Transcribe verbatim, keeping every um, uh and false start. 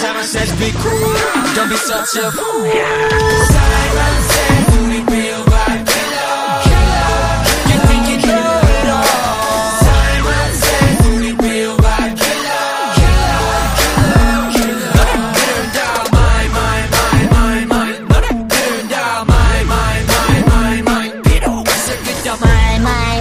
Simon says be cool, don't be such a fool. Simon says 우리 real vibe killer, killer. You think you know it all. Simon says 우리 real vibe killer, killer, killer, killer. 너네들은 다 my, my, my, my, my. 너네들은 다 my, my, my, my, my. 필요 없어 그저 my, my.